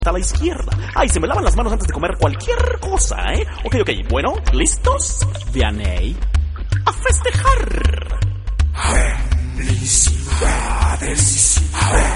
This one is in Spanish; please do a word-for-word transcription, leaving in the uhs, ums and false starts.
a la izquierda. Ay, se me lavan las manos antes de comer cualquier cosa, ¿eh? Ok, ok, bueno, ¿listos? Vianney, a festejar. Felicidades.